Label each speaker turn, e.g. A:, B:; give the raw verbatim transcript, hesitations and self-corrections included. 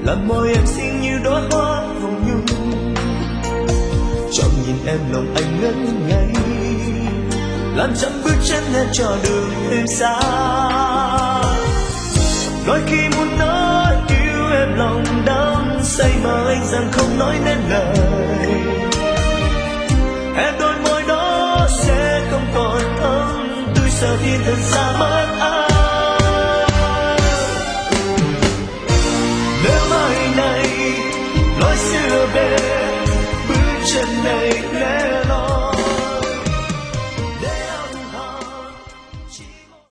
A: làm môi em xinh như đóa hoa hồng nhung. Chọn nhìn em lòng anh ngẩn ngây, làm trăm bước chân em cho đường thêm xa. Đôi khi muốn nói yêu em lòng đắm say mà anh rằng không nói nên lời. Em đôi môi đó sẽ không còn thơm, tôi sợ thiên thần xa mất anh.